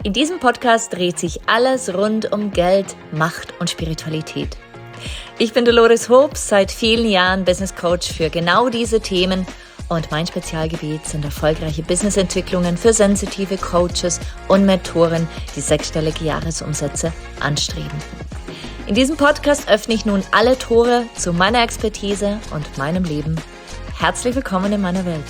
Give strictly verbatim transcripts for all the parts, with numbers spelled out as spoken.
In diesem Podcast dreht sich alles rund um Geld, Macht und Spiritualität. Ich bin Dolores Hobbs, seit vielen Jahren Business Coach für genau diese Themen und mein Spezialgebiet sind erfolgreiche Businessentwicklungen für sensitive Coaches und Mentoren, die sechsstellige Jahresumsätze anstreben. In diesem Podcast öffne ich nun alle Tore zu meiner Expertise und meinem Leben. Herzlich willkommen in meiner Welt.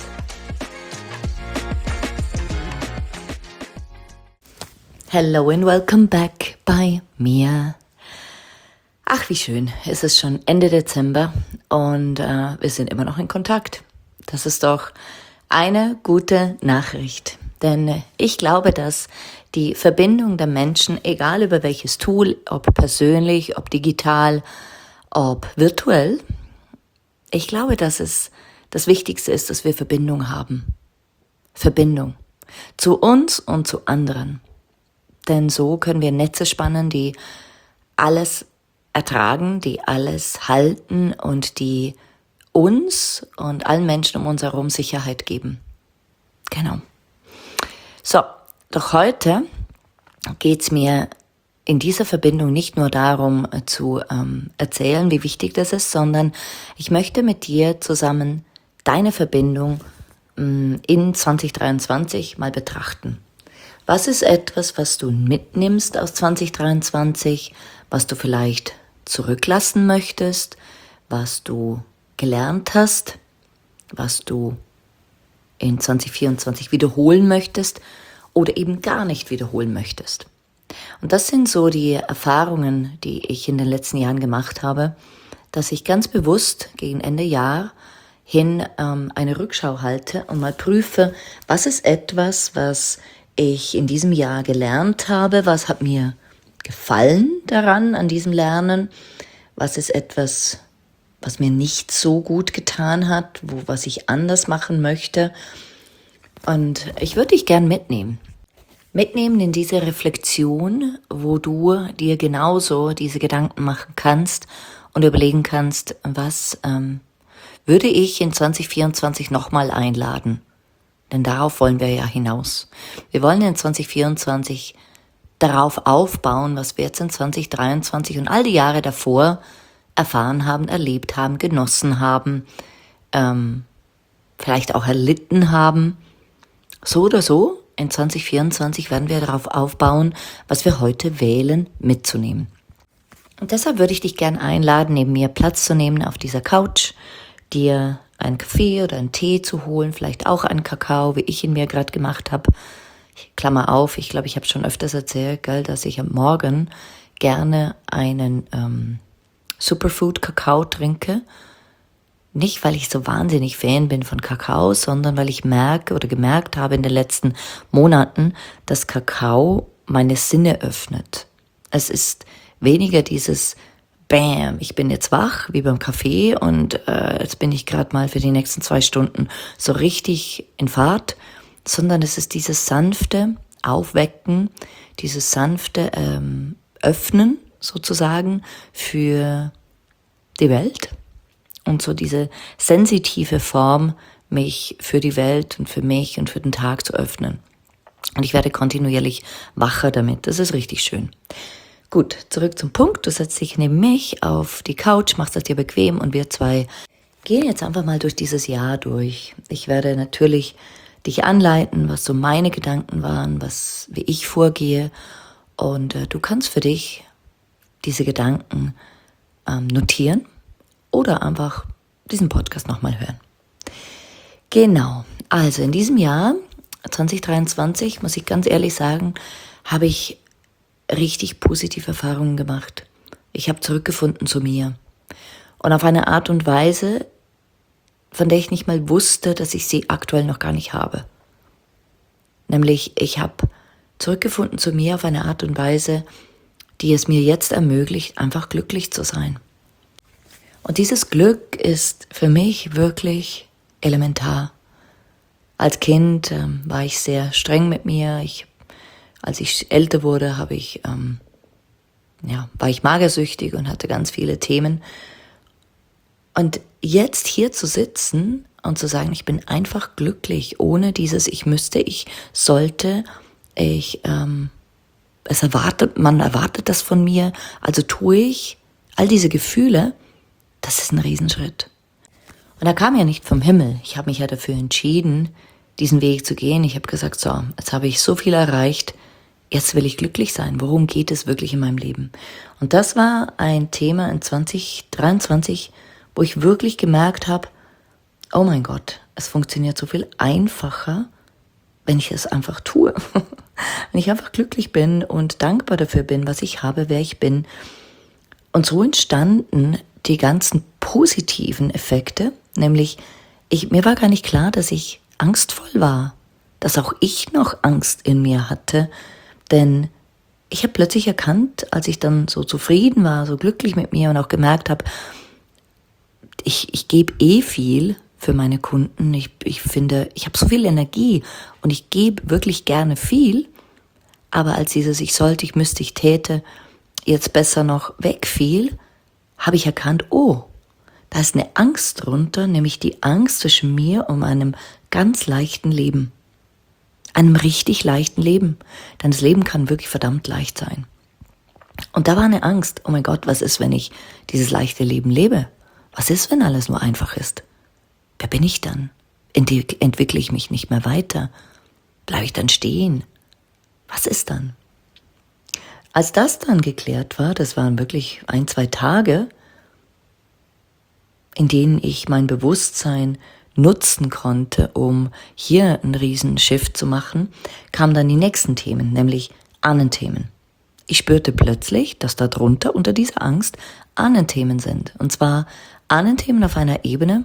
Hello and welcome back bei mir. Ach, wie schön, es ist schon Ende Dezember und äh, wir sind immer noch in Kontakt. Das ist doch eine gute Nachricht, denn ich glaube, dass die Verbindung der Menschen, egal über welches Tool, ob persönlich, ob digital, ob virtuell, ich glaube, dass es das Wichtigste ist, dass wir Verbindung haben. Verbindung zu uns und zu anderen. Denn so können wir Netze spannen, die alles ertragen, die alles halten und die uns und allen Menschen um uns herum Sicherheit geben. Genau. So, doch heute geht's mir in dieser Verbindung nicht nur darum zu ähm, erzählen, wie wichtig das ist, sondern ich möchte mit dir zusammen deine Verbindung ähm, in zwanzig dreiundzwanzig mal betrachten. Was ist etwas, was du mitnimmst aus zwanzig dreiundzwanzig, was du vielleicht zurücklassen möchtest, was du gelernt hast, was du in zwanzig vierundzwanzig wiederholen möchtest oder eben gar nicht wiederholen möchtest? Und das sind so die Erfahrungen, die ich in den letzten Jahren gemacht habe, dass ich ganz bewusst gegen Ende Jahr hin ähm, eine Rückschau halte und mal prüfe, was ist etwas, was ich in diesem Jahr gelernt habe, was hat mir gefallen daran, an diesem Lernen, was ist etwas, was mir nicht so gut getan hat, wo was ich anders machen möchte. Und ich würde dich gern mitnehmen. Mitnehmen in diese Reflexion, wo du dir genauso diese Gedanken machen kannst und überlegen kannst, was ähm, würde ich in zwanzig vierundzwanzig nochmal einladen. Denn darauf wollen wir ja hinaus. Wir wollen in zwanzig vierundzwanzig darauf aufbauen, was wir jetzt in zwanzig dreiundzwanzig und all die Jahre davor erfahren haben, erlebt haben, genossen haben, ähm, vielleicht auch erlitten haben. So oder so, in zwanzig vierundzwanzig werden wir darauf aufbauen, was wir heute wählen, mitzunehmen. Und deshalb würde ich dich gern einladen, neben mir Platz zu nehmen auf dieser Couch, dir einen Kaffee oder einen Tee zu holen, vielleicht auch einen Kakao, wie ich ihn mir gerade gemacht habe. Klammer auf, ich glaube, ich habe schon öfters erzählt, gell, dass ich am Morgen gerne einen ähm, Superfood-Kakao trinke. Nicht, weil ich so wahnsinnig Fan bin von Kakao, sondern weil ich merke oder gemerkt habe in den letzten Monaten, dass Kakao meine Sinne öffnet. Es ist weniger dieses Bam, ich bin jetzt wach, wie beim Kaffee und äh, jetzt bin ich gerade mal für die nächsten zwei Stunden so richtig in Fahrt, sondern es ist dieses sanfte Aufwecken, dieses sanfte ähm, Öffnen sozusagen für die Welt und so diese sensitive Form, mich für die Welt und für mich und für den Tag zu öffnen. Und ich werde kontinuierlich wacher damit, das ist richtig schön. Gut, zurück zum Punkt. Du setzt dich neben mich auf die Couch, machst es dir bequem und wir zwei gehen jetzt einfach mal durch dieses Jahr durch. Ich werde natürlich dich anleiten, was so meine Gedanken waren, was wie ich vorgehe und äh, du kannst für dich diese Gedanken ähm, notieren oder einfach diesen Podcast nochmal hören. Genau, also in diesem Jahr zwanzig dreiundzwanzig, muss ich ganz ehrlich sagen, habe ich richtig positive Erfahrungen gemacht. Ich habe zurückgefunden zu mir. Und auf eine Art und Weise, von der ich nicht mal wusste, dass ich sie aktuell noch gar nicht habe. Nämlich, ich habe zurückgefunden zu mir auf eine Art und Weise, die es mir jetzt ermöglicht, einfach glücklich zu sein. Und dieses Glück ist für mich wirklich elementar. Als Kind ähm, war ich sehr streng mit mir. Ich Als ich älter wurde, habe ich, ähm, ja, war ich magersüchtig und hatte ganz viele Themen. Und jetzt hier zu sitzen und zu sagen, ich bin einfach glücklich, ohne dieses ich müsste, ich sollte, ich ähm, es erwartet, man erwartet das von mir, also tue ich all diese Gefühle, das ist ein Riesenschritt. Und er kam ja nicht vom Himmel. Ich habe mich ja dafür entschieden, diesen Weg zu gehen. Ich habe gesagt, so, jetzt habe ich so viel erreicht, jetzt will ich glücklich sein. Worum geht es wirklich in meinem Leben? Und das war ein Thema in zwanzig dreiundzwanzig, wo ich wirklich gemerkt habe, oh mein Gott, es funktioniert so viel einfacher, wenn ich es einfach tue. Wenn ich einfach glücklich bin und dankbar dafür bin, was ich habe, wer ich bin. Und so entstanden die ganzen positiven Effekte, nämlich ich, mir war gar nicht klar, dass ich angstvoll war, dass auch ich noch Angst in mir hatte, denn ich habe plötzlich erkannt, als ich dann so zufrieden war, so glücklich mit mir und auch gemerkt habe, ich, ich gebe eh viel für meine Kunden. Ich, ich finde, ich habe so viel Energie und ich gebe wirklich gerne viel, aber als dieses ich sollte, ich müsste, ich täte, jetzt besser noch wegfiel, habe ich erkannt, oh, da ist eine Angst drunter, nämlich die Angst zwischen mir und einem ganz leichten Leben. Einem richtig leichten Leben. Denn das Leben kann wirklich verdammt leicht sein. Und da war eine Angst, oh mein Gott, was ist, wenn ich dieses leichte Leben lebe? Was ist, wenn alles nur einfach ist? Wer bin ich dann? Ent- entwickle ich mich nicht mehr weiter? Bleibe ich dann stehen? Was ist dann? Als das dann geklärt war, das waren wirklich ein, zwei Tage, in denen ich mein Bewusstsein nutzen konnte, um hier einen riesen Shift zu machen, kamen dann die nächsten Themen, nämlich Ahnenthemen. Ich spürte plötzlich, dass darunter, unter dieser Angst, Ahnenthemen sind. Und zwar Ahnenthemen auf einer Ebene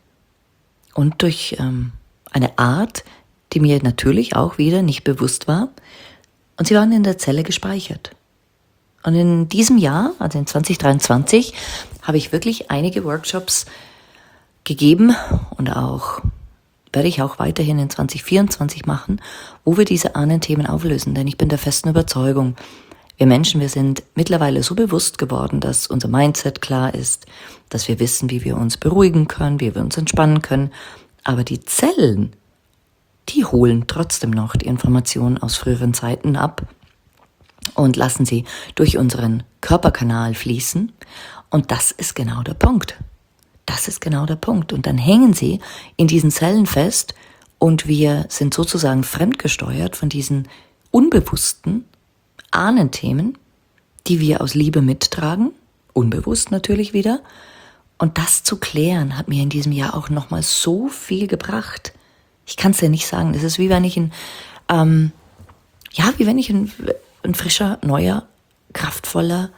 und durch ähm, eine Art, die mir natürlich auch wieder nicht bewusst war. Und sie waren in der Zelle gespeichert. Und in diesem Jahr, also in zwanzig dreiundzwanzig, habe ich wirklich einige Workshops gegeben und auch werde ich auch weiterhin in zwanzig vierundzwanzig machen, wo wir diese Ahnenthemen auflösen. Denn ich bin der festen Überzeugung, wir Menschen, wir sind mittlerweile so bewusst geworden, dass unser Mindset klar ist, dass wir wissen, wie wir uns beruhigen können, wie wir uns entspannen können. Aber die Zellen, die holen trotzdem noch die Informationen aus früheren Zeiten ab und lassen sie durch unseren Körperkanal fließen. Und das ist genau der Punkt. Das ist genau der Punkt. Und dann hängen sie in diesen Zellen fest und wir sind sozusagen fremdgesteuert von diesen unbewussten Ahnenthemen, die wir aus Liebe mittragen, unbewusst natürlich wieder. Und das zu klären, hat mir in diesem Jahr auch nochmal so viel gebracht. Ich kann es dir nicht sagen. Es ist wie wenn ich ein, ähm, ja, wie wenn ich ein, ein frischer, neuer, kraftvoller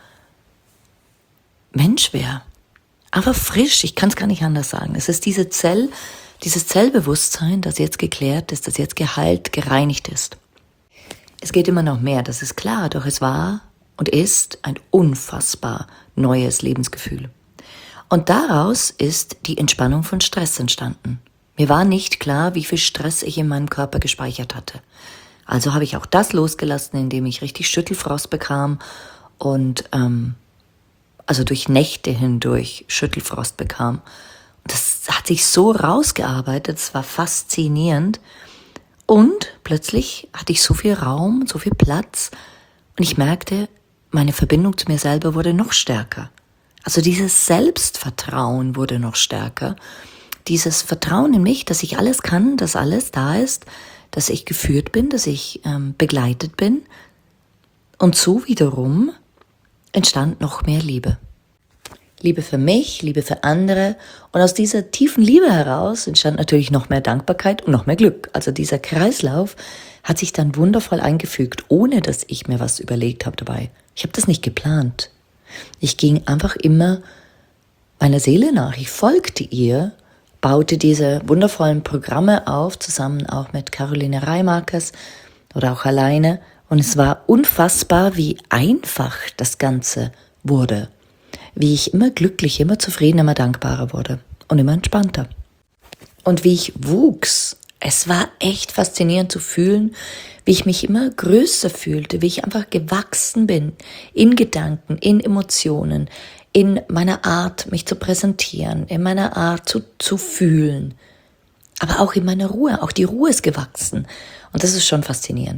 Mensch wäre. Aber frisch, ich kann es gar nicht anders sagen. Es ist diese Zell, dieses Zellbewusstsein, das jetzt geklärt ist, das jetzt geheilt, gereinigt ist. Es geht immer noch mehr, das ist klar, doch es war und ist ein unfassbar neues Lebensgefühl. Und daraus ist die Entspannung von Stress entstanden. Mir war nicht klar, wie viel Stress ich in meinem Körper gespeichert hatte. Also habe ich auch das losgelassen, indem ich richtig Schüttelfrost bekam und ähm, also durch Nächte hindurch Schüttelfrost bekam. Und das hat sich so rausgearbeitet, es war faszinierend. Und plötzlich hatte ich so viel Raum, so viel Platz und ich merkte, meine Verbindung zu mir selber wurde noch stärker. Also dieses Selbstvertrauen wurde noch stärker. Dieses Vertrauen in mich, dass ich alles kann, dass alles da ist, dass ich geführt bin, dass ich ähm, begleitet bin. Und so wiederum entstand noch mehr Liebe. Liebe für mich, Liebe für andere. Und aus dieser tiefen Liebe heraus entstand natürlich noch mehr Dankbarkeit und noch mehr Glück. Also dieser Kreislauf hat sich dann wundervoll eingefügt, ohne dass ich mir was überlegt habe dabei. Ich habe das nicht geplant. Ich ging einfach immer meiner Seele nach. Ich folgte ihr, baute diese wundervollen Programme auf, zusammen auch mit Caroline Reimarkers oder auch alleine. Und es war unfassbar, wie einfach das Ganze wurde. Wie ich immer glücklicher, immer zufriedener, immer dankbarer wurde und immer entspannter. Und wie ich wuchs. Es war echt faszinierend zu fühlen, wie ich mich immer größer fühlte, wie ich einfach gewachsen bin in Gedanken, in Emotionen, in meiner Art, mich zu präsentieren, in meiner Art zu, zu fühlen, aber auch in meiner Ruhe. Auch die Ruhe ist gewachsen und das ist schon faszinierend.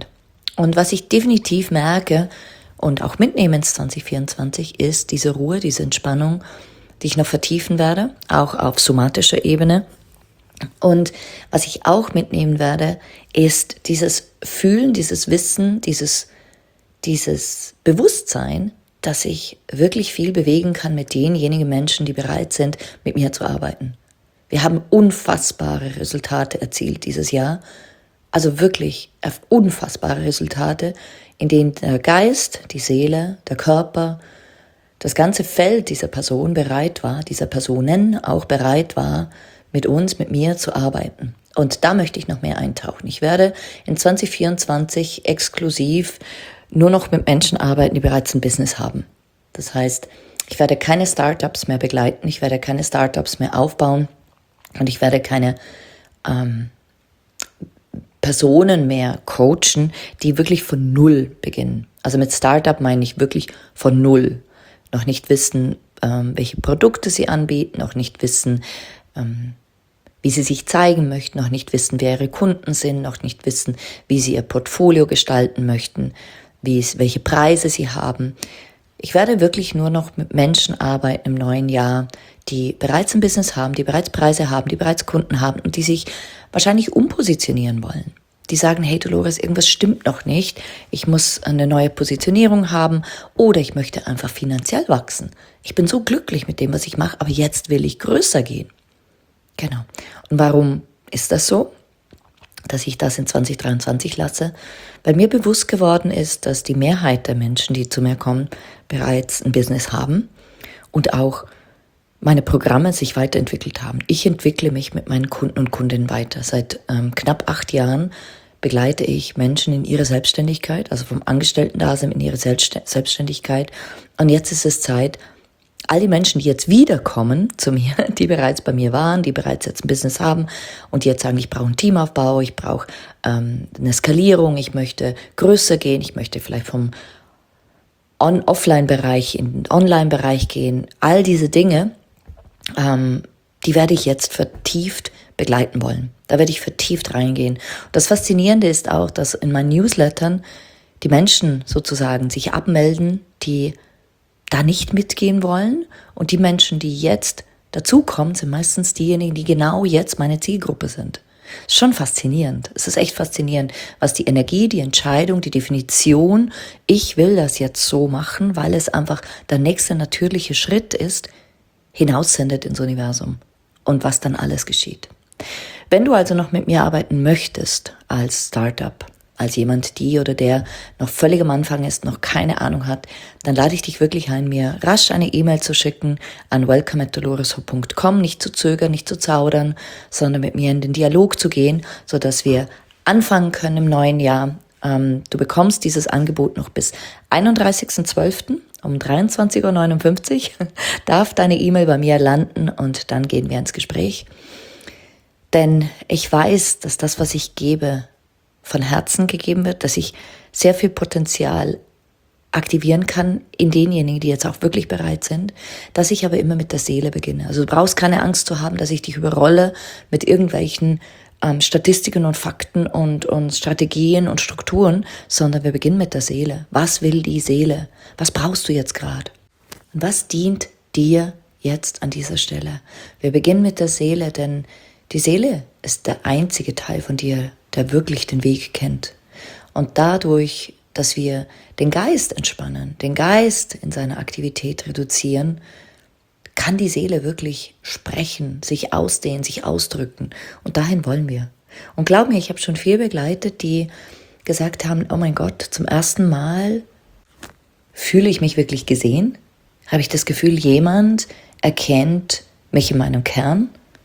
Und was ich definitiv merke und auch mitnehme ins zwanzig vierundzwanzig ist diese Ruhe, diese Entspannung, die ich noch vertiefen werde, auch auf somatischer Ebene. Und was ich auch mitnehmen werde, ist dieses Fühlen, dieses Wissen, dieses, dieses Bewusstsein, dass ich wirklich viel bewegen kann mit denjenigen Menschen, die bereit sind, mit mir zu arbeiten. Wir haben unfassbare Resultate erzielt dieses Jahr. Also wirklich unfassbare Resultate, in denen der Geist, die Seele, der Körper, das ganze Feld dieser Person bereit war, dieser Personen auch bereit war, mit uns, mit mir zu arbeiten. Und da möchte ich noch mehr eintauchen. Ich werde in zwanzig vierundzwanzig exklusiv nur noch mit Menschen arbeiten, die bereits ein Business haben. Das heißt, ich werde keine Startups mehr begleiten, ich werde keine Startups mehr aufbauen und ich werde keine ähm, Personen mehr coachen, die wirklich von Null beginnen. Also mit Startup meine ich wirklich von Null. Noch nicht wissen, ähm, welche Produkte sie anbieten, noch nicht wissen, ähm, wie sie sich zeigen möchten, noch nicht wissen, wer ihre Kunden sind, noch nicht wissen, wie sie ihr Portfolio gestalten möchten, wie es, welche Preise sie haben. Ich werde wirklich nur noch mit Menschen arbeiten im neuen Jahr, die bereits ein Business haben, die bereits Preise haben, die bereits Kunden haben und die sich wahrscheinlich umpositionieren wollen. Die sagen, hey Dolores, irgendwas stimmt noch nicht, ich muss eine neue Positionierung haben oder ich möchte einfach finanziell wachsen. Ich bin so glücklich mit dem, was ich mache, aber jetzt will ich größer gehen. Genau. Und warum ist das so, dass ich das in zwanzig dreiundzwanzig lasse? Weil mir bewusst geworden ist, dass die Mehrheit der Menschen, die zu mir kommen, bereits ein Business haben und auch meine Programme sich weiterentwickelt haben. Ich entwickle mich mit meinen Kunden und Kundinnen weiter. Seit ähm, knapp acht Jahren begleite ich Menschen in ihre Selbstständigkeit, also vom Angestellten-Dasein in ihre Selbstständigkeit. Und jetzt ist es Zeit, all die Menschen, die jetzt wiederkommen zu mir, die bereits bei mir waren, die bereits jetzt ein Business haben und die jetzt sagen, ich brauche einen Teamaufbau, ich brauche ähm, eine Skalierung, ich möchte größer gehen, ich möchte vielleicht vom On-Offline-Bereich in den Online-Bereich gehen. All diese Dinge, ähm, die werde ich jetzt vertieft begleiten wollen. Da werde ich vertieft reingehen. Das Faszinierende ist auch, dass in meinen Newslettern die Menschen sozusagen sich abmelden, die da nicht mitgehen wollen. Und die Menschen, die jetzt dazukommen, sind meistens diejenigen, die genau jetzt meine Zielgruppe sind. Es ist schon faszinierend. Es ist echt faszinierend, was die Energie, die Entscheidung, die Definition, ich will das jetzt so machen, weil es einfach der nächste natürliche Schritt ist, hinaussendet ins Universum und was dann alles geschieht. Wenn du also noch mit mir arbeiten möchtest als Startup, als jemand, die oder der noch völlig am Anfang ist, noch keine Ahnung hat, dann lade ich dich wirklich ein, mir rasch eine E-Mail zu schicken an welcome at dolores hope punkt com, nicht zu zögern, nicht zu zaudern, sondern mit mir in den Dialog zu gehen, sodass wir anfangen können im neuen Jahr. Ähm, du bekommst dieses Angebot noch bis einunddreißigsten zwölften um dreiundzwanzig Uhr neunundfünfzig darf deine E-Mail bei mir landen und dann gehen wir ins Gespräch. Denn ich weiß, dass das, was ich gebe, von Herzen gegeben wird, dass ich sehr viel Potenzial aktivieren kann in denjenigen, die jetzt auch wirklich bereit sind, dass ich aber immer mit der Seele beginne. Also du brauchst keine Angst zu haben, dass ich dich überrolle mit irgendwelchen ähm, Statistiken und Fakten und, und Strategien und Strukturen, sondern wir beginnen mit der Seele. Was will die Seele? Was brauchst du jetzt gerade? Und was dient dir jetzt an dieser Stelle? Wir beginnen mit der Seele, denn die Seele ist der einzige Teil von dir, der wirklich den Weg kennt. Und dadurch, dass wir den Geist entspannen, den Geist in seiner Aktivität reduzieren, kann die Seele wirklich sprechen, sich ausdehnen, sich ausdrücken. Und dahin wollen wir. Und glaub mir, ich habe schon viel begleitet, die gesagt haben, oh mein Gott, zum ersten Mal fühle ich mich wirklich gesehen. Habe ich das Gefühl, jemand erkennt mich in meinem Kern.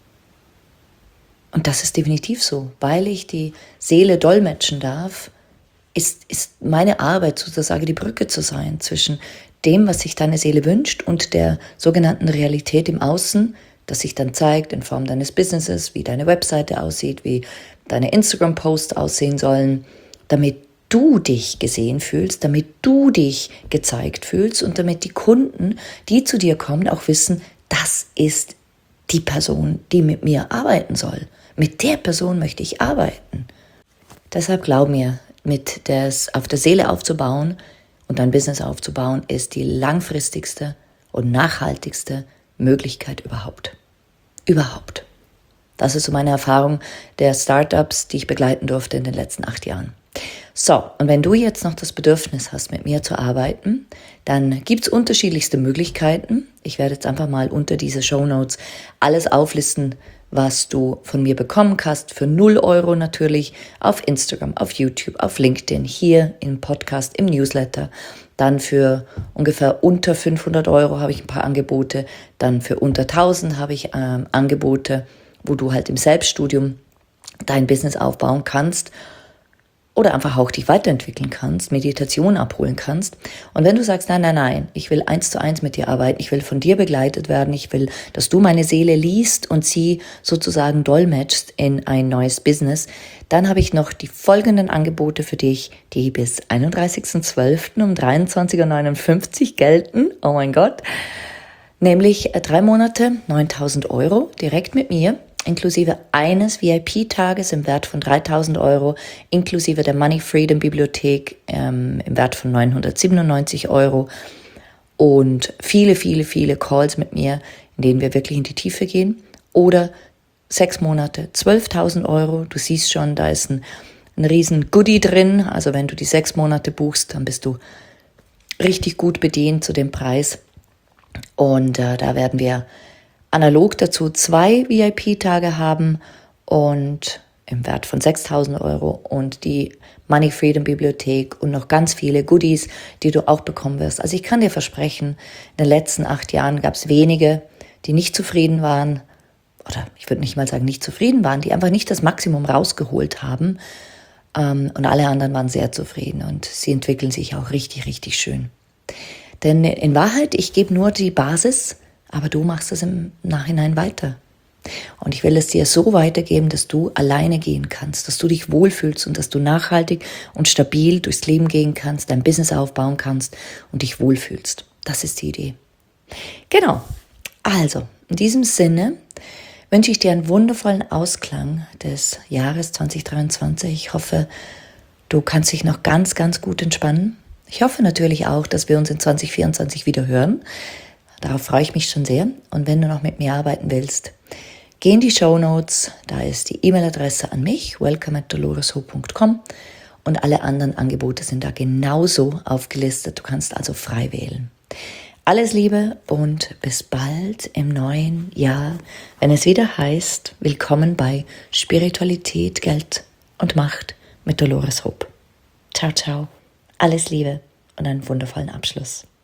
Und das ist definitiv so, weil ich die Seele dolmetschen darf, ist, ist meine Arbeit sozusagen die Brücke zu sein zwischen dem, was sich deine Seele wünscht und der sogenannten Realität im Außen, das sich dann zeigt in Form deines Businesses, wie deine Webseite aussieht, wie deine Instagram-Posts aussehen sollen, damit du dich gesehen fühlst, damit du dich gezeigt fühlst und damit die Kunden, die zu dir kommen, auch wissen, das ist die Person, die mit mir arbeiten soll. Mit der Person möchte ich arbeiten. Deshalb glaub mir, mit des auf der Seele aufzubauen und dein Business aufzubauen, ist die langfristigste und nachhaltigste Möglichkeit überhaupt. Überhaupt. Das ist so meine Erfahrung der Startups, die ich begleiten durfte in den letzten acht Jahren. So, und wenn du jetzt noch das Bedürfnis hast, mit mir zu arbeiten, dann gibt's unterschiedlichste Möglichkeiten. Ich werde jetzt einfach mal unter diese Shownotes alles auflisten, was du von mir bekommen kannst, für null Euro natürlich, auf Instagram, auf YouTube, auf LinkedIn, hier im Podcast, im Newsletter. Dann für ungefähr unter fünfhundert Euro habe ich ein paar Angebote. Dann für unter tausend habe ich ähm, Angebote, wo du halt im Selbststudium dein Business aufbauen kannst oder einfach auch dich weiterentwickeln kannst, Meditation abholen kannst. Und wenn du sagst, nein, nein, nein, ich will eins zu eins mit dir arbeiten, ich will von dir begleitet werden, ich will, dass du meine Seele liest und sie sozusagen dolmetschst in ein neues Business, dann habe ich noch die folgenden Angebote für dich, die bis einunddreißigsten zwölften um dreiundzwanzig Uhr neunundfünfzig gelten. Oh mein Gott. Nämlich drei Monate, neuntausend Euro direkt mit mir, inklusive eines V I P-Tages im Wert von dreitausend Euro, inklusive der Money Freedom Bibliothek ähm, im Wert von neunhundertsiebenundneunzig Euro und viele, viele, viele Calls mit mir, in denen wir wirklich in die Tiefe gehen. Oder sechs Monate, zwölftausend Euro. Du siehst schon, da ist ein, ein riesen Goodie drin. Also wenn du die sechs Monate buchst, dann bist du richtig gut bedient zu dem Preis. Und äh, da werden wir analog dazu zwei V I P-Tage haben und im Wert von sechstausend Euro und die Money Freedom Bibliothek und noch ganz viele Goodies, die du auch bekommen wirst. Also ich kann dir versprechen, in den letzten acht Jahren gab es wenige, die nicht zufrieden waren, oder ich würde nicht mal sagen nicht zufrieden waren, die einfach nicht das Maximum rausgeholt haben. Ähm, und alle anderen waren sehr zufrieden und sie entwickeln sich auch richtig, richtig schön. Denn in Wahrheit, ich gebe nur die Basis, aber du machst es im Nachhinein weiter. Und ich will es dir so weitergeben, dass du alleine gehen kannst, dass du dich wohlfühlst und dass du nachhaltig und stabil durchs Leben gehen kannst, dein Business aufbauen kannst und dich wohlfühlst. Das ist die Idee. Genau. Also, in diesem Sinne wünsche ich dir einen wundervollen Ausklang des Jahres zwanzig dreiundzwanzig. Ich hoffe, du kannst dich noch ganz, ganz gut entspannen. Ich hoffe natürlich auch, dass wir uns in zwanzig vierundzwanzig wieder hören. Darauf freue ich mich schon sehr. Und wenn du noch mit mir arbeiten willst, geh in die Shownotes. Da ist die E-Mail-Adresse an mich, welcome at doloresho punkt com. Und alle anderen Angebote sind da genauso aufgelistet. Du kannst also frei wählen. Alles Liebe und bis bald im neuen Jahr, wenn es wieder heißt, willkommen bei Spiritualität, Geld und Macht mit Dolores Hope. Ciao, ciao. Alles Liebe und einen wundervollen Abschluss.